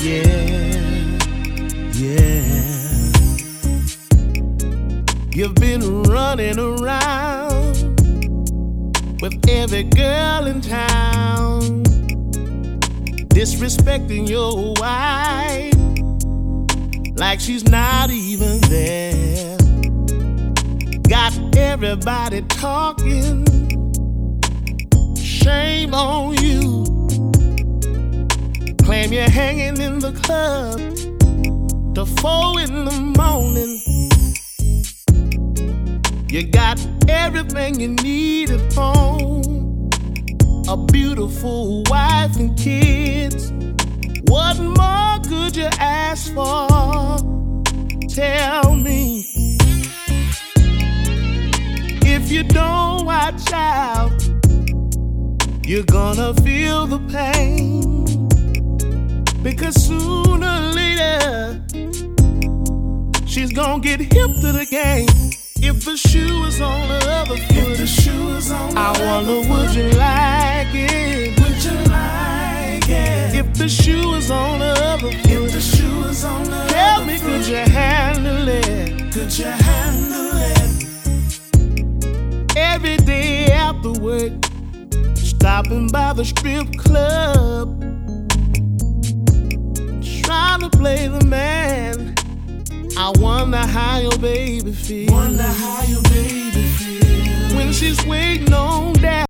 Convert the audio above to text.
Yeah, yeah. You've been running around with every girl in town, disrespecting your wife like she's not even there. Got everybody talking. Shame on you. Claim you're hanging in the club till 4 in the morning. You got everything you need at home, a beautiful wife and kids. What more could you ask for? Tell me. If you don't watch out, you're gonna feel the pain, because sooner or later she's gonna get hip to the game. If the shoe is on the other foot, I wonder, would you like it? Would you like it? If the shoe is on the other foot, tell me, could you handle it? Could you handle it? Every day after work, stopping by the strip club, trying to play the man. I wonder how your baby feels. When she's waiting on that.